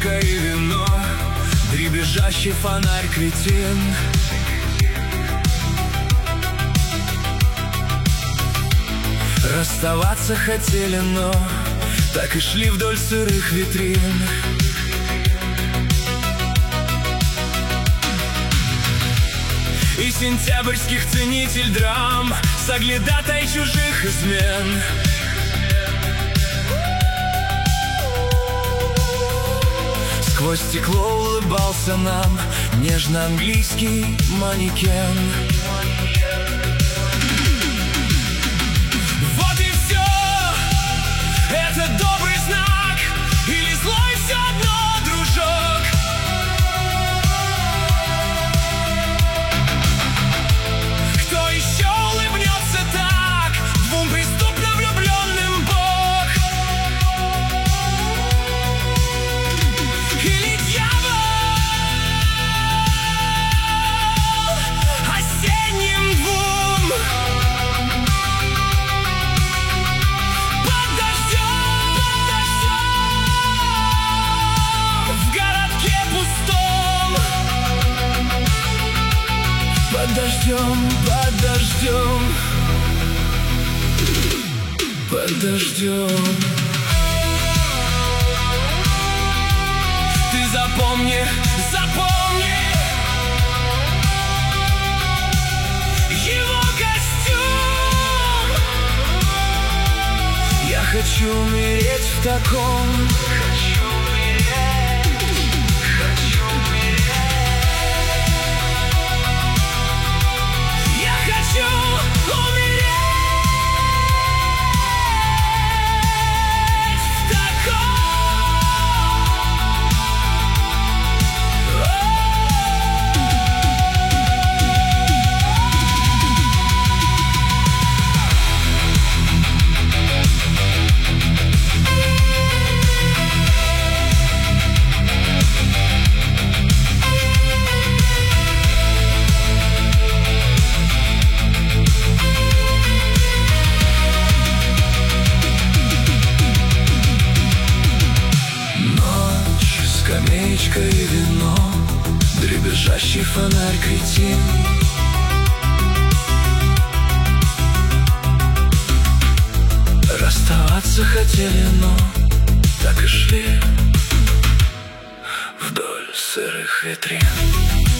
скамеечка и вино, дребезжащий фонарь кретин. Расставаться хотели, но так и шли вдоль сырых витрин. И сентябрьских ценитель драм, соглядатай чужих измен. Сквозь стекло улыбался нам нежно английский манекен. Вот и все, это добрый знак или злой, все одно, дружок. Кто еще улыбнется так двум преступно влюбленным бог? Или дьявол осенним двум? Под дождем, в городке пустом. Под дождем, под дождем, под дождем. Ты запомни, запомни его костюм. Я хочу умереть в таком. Хочу умереть, хочу умереть. Я хочу умереть в таком. Скамеечка и вино, дребезжащий фонарь кретин. Расставаться хотели, но так и шли вдоль сырых витрин.